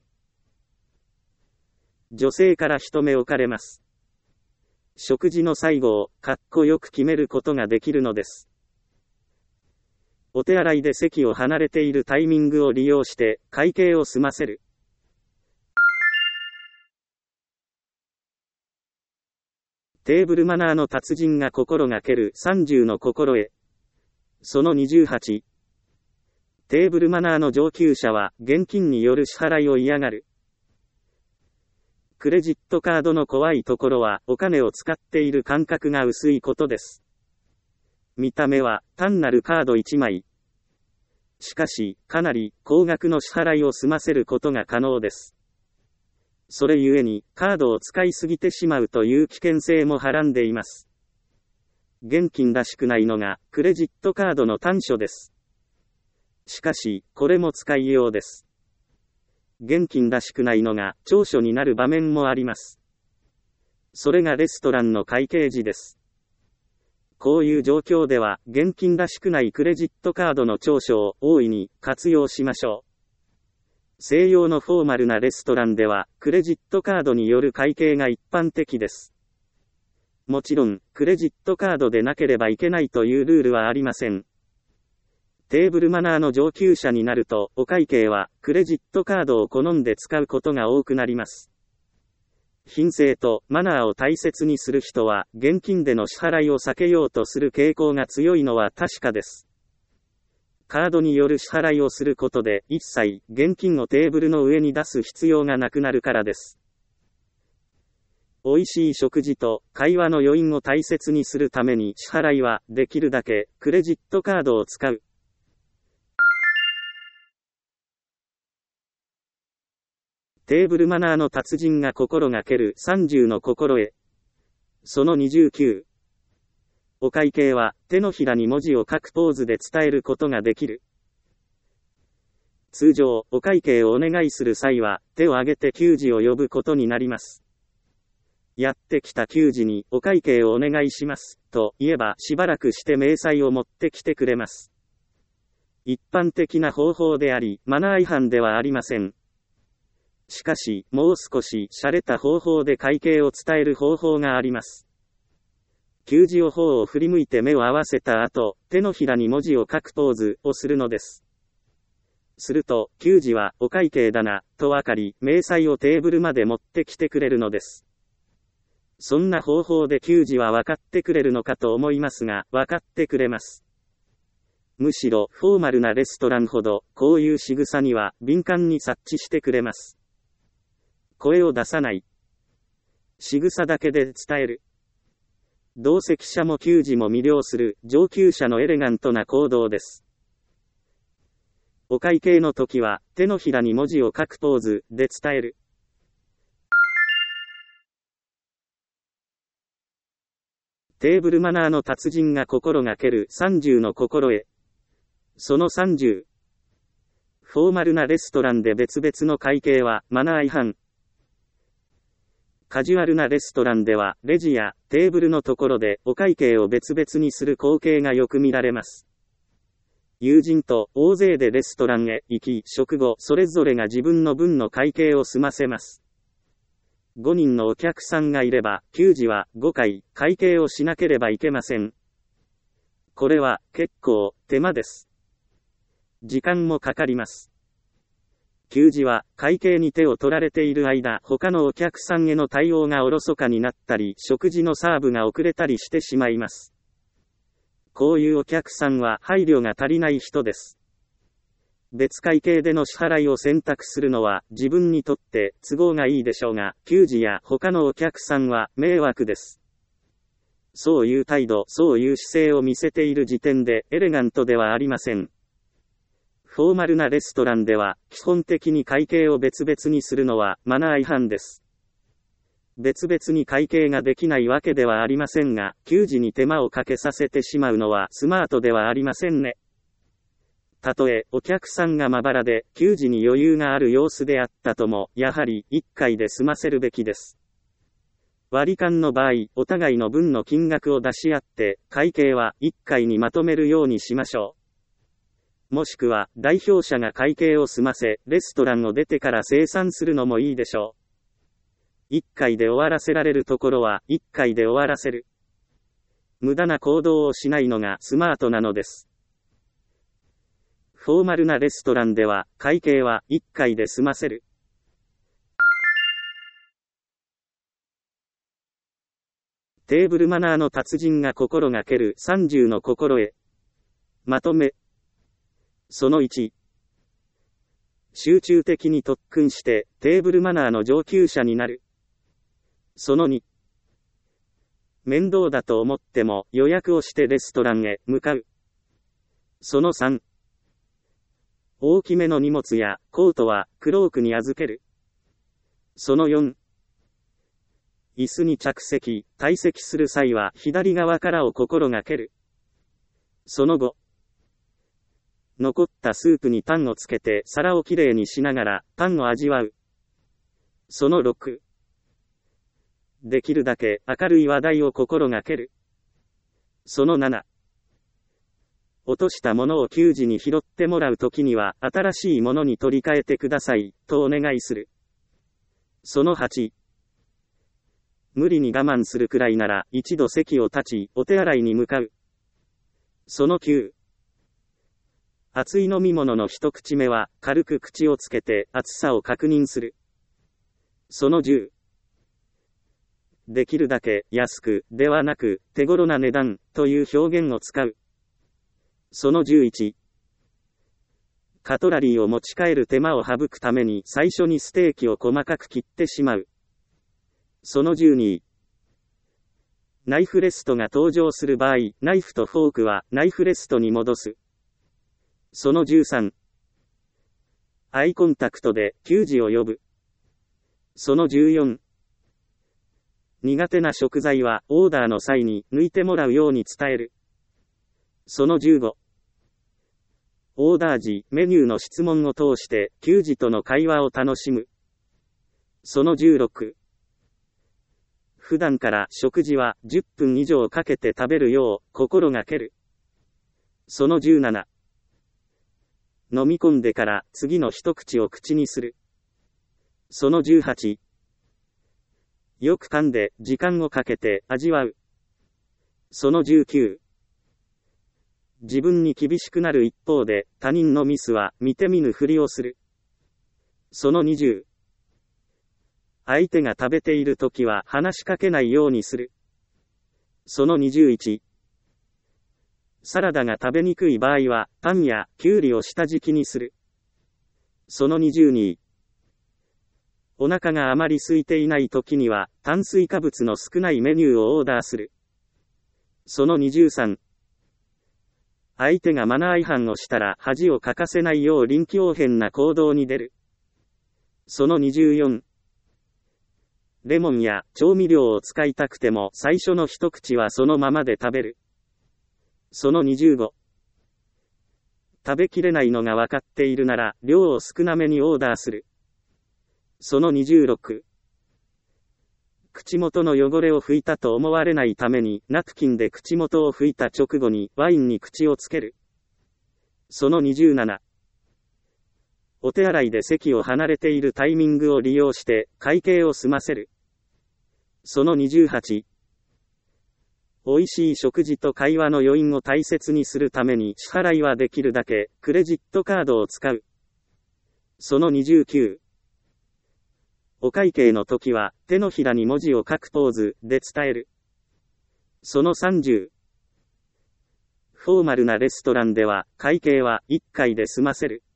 女性から一目置かれます。食事の最後を、かっこよく決めることができるのです。お手洗いで席を離れているタイミングを利用して、会計を済ませる。テーブルマナーの達人が心がけるさんじゅうの心得。そのにじゅうはち。テーブルマナーの上級者は、現金による支払いを嫌がる。クレジットカードの怖いところは、お金を使っている感覚が薄いことです。見た目は、単なるカードいちまい。しかし、かなり、高額の支払いを済ませることが可能です。それゆえに、カードを使いすぎてしまうという危険性もはらんでいます。現金らしくないのが、クレジットカードの短所です。しかし、これも使いようです。現金らしくないのが、長所になる場面もあります。それがレストランの会計時です。こういう状況では、現金らしくないクレジットカードの長所を大いに活用しましょう。西洋のフォーマルなレストランでは、クレジットカードによる会計が一般的です。もちろん、クレジットカードでなければいけないというルールはありません。テーブルマナーの上級者になると、お会計は、クレジットカードを好んで使うことが多くなります。品性とマナーを大切にする人は、現金での支払いを避けようとする傾向が強いのは確かです。カードによる支払いをすることで、一切、現金をテーブルの上に出す必要がなくなるからです。美味しい食事と会話の余韻を大切にするために支払いは、できるだけ、クレジットカードを使う。テーブルマナーの達人が心がけるさんじゅうの心得。そのにじゅうきゅう。お会計は手のひらに文字を書くポーズで伝えることができる。通常、お会計をお願いする際は、手を挙げて給仕を呼ぶことになります。やってきた給仕にお会計をお願いします、と言えばしばらくして明細を持ってきてくれます。一般的な方法であり、マナー違反ではありません。しかし、もう少し洒落た方法で会計を伝える方法があります。給仕を方を振り向いて目を合わせた後、手のひらに文字を書くポーズをするのです。すると、給仕はお会計だな、とわかり、明細をテーブルまで持ってきてくれるのです。そんな方法で給仕は分かってくれるのかと思いますが、分かってくれます。むしろ、フォーマルなレストランほど、こういう仕草には敏感に察知してくれます。声を出さない。仕草だけで伝える。同席者も給仕も魅了する上級者のエレガントな行動です。お会計の時は手のひらに文字を書くポーズで伝える。テーブルマナーの達人が心がけるさんじゅうの心得。そのさんじゅう。フォーマルなレストランで別々の会計はマナー違反。カジュアルなレストランでは、レジやテーブルのところでお会計を別々にする光景がよく見られます。友人と大勢でレストランへ行き、食後、それぞれが自分の分の会計を済ませます。ごにんのお客さんがいれば、給仕はごかい会計をしなければいけません。これは結構手間です。時間もかかります。給仕は、会計に手を取られている間、他のお客さんへの対応がおろそかになったり、食事のサーブが遅れたりしてしまいます。こういうお客さんは配慮が足りない人です。別会計での支払いを選択するのは、自分にとって都合がいいでしょうが、給仕や他のお客さんは迷惑です。 そういう態度、そういう姿勢を見せている時点でエレガントではありません。フォーマルなレストランでは、基本的に会計を別々にするのはマナー違反です。別々に会計ができないわけではありませんが、給仕に手間をかけさせてしまうのはスマートではありませんね。たとえ、お客さんがまばらで、給仕に余裕がある様子であったとも、やはり、一回で済ませるべきです。割り勘の場合、お互いの分の金額を出し合って、会計は一回にまとめるようにしましょう。もしくは、代表者が会計を済ませ、レストランを出てから清算するのもいいでしょう。一回で終わらせられるところは、一回で終わらせる。無駄な行動をしないのがスマートなのです。フォーマルなレストランでは、会計は一回で済ませる。テーブルマナーの達人が心がけるさんじゅうの心得。まとめ。そのいち。集中的に特訓して、テーブルマナーの上級者になる。そのに。面倒だと思っても予約をしてレストランへ向かう。そのさん。大きめの荷物やコートはクロークに預ける。そのよん。椅子に着席、退席する際は左側からを心がける。そのご。残ったスープにパンをつけて皿をきれいにしながらパンを味わう。そのろく。できるだけ明るい話題を心がける。そのなな。落としたものを給仕に拾ってもらうときには新しいものに取り替えてください、とお願いする。そのはち。無理に我慢するくらいなら一度席を立ち、お手洗いに向かう。そのきゅう。熱い飲み物の一口目は軽く口をつけて熱さを確認する。そのじゅう。できるだけ安くではなく手頃な値段という表現を使う。そのじゅういち。カトラリーを持ち帰る手間を省くために最初にステーキを細かく切ってしまう。そのじゅうに。ナイフレストが登場する場合、ナイフとフォークはナイフレストに戻す。そのじゅうさん。アイコンタクトで給仕を呼ぶ。そのじゅうよん。苦手な食材はオーダーの際に抜いてもらうように伝える。そのじゅうご。オーダー時、メニューの質問を通して給仕との会話を楽しむ。そのじゅうろく。普段から食事はじゅっぷん以上かけて食べるよう心がける。そのじゅうなな。飲み込んでから次の一口を口にする。そのじゅうはち。よく噛んで時間をかけて味わう。そのじゅうきゅう。自分に厳しくなる一方で他人のミスは見て見ぬふりをする。そのにじゅう。相手が食べているときは話しかけないようにする。そのにじゅういち。サラダが食べにくい場合はパンやキュウリを下敷きにする。そのにじゅうに。お腹があまり空いていないときには炭水化物の少ないメニューをオーダーする。そのにじゅうさん。相手がマナー違反をしたら恥をかかせないよう臨機応変な行動に出る。そのにじゅうよん。レモンや調味料を使いたくても最初の一口はそのままで食べる。そのにじゅうご。食べきれないのが分かっているなら量を少なめにオーダーする。そのにじゅうろく。口元の汚れを拭いたと思われないためにナプキンで口元を拭いた直後にワインに口をつける。そのにじゅうなな。お手洗いで席を離れているタイミングを利用して会計を済ませる。そのにじゅうはち。美味しい食事と会話の余韻を大切にするために支払いはできるだけクレジットカードを使う。そのにじゅうきゅう。お会計の時は手のひらに文字を書くポーズで伝える。そのさんじゅう。フォーマルなレストランでは会計はいっかいで済ませる。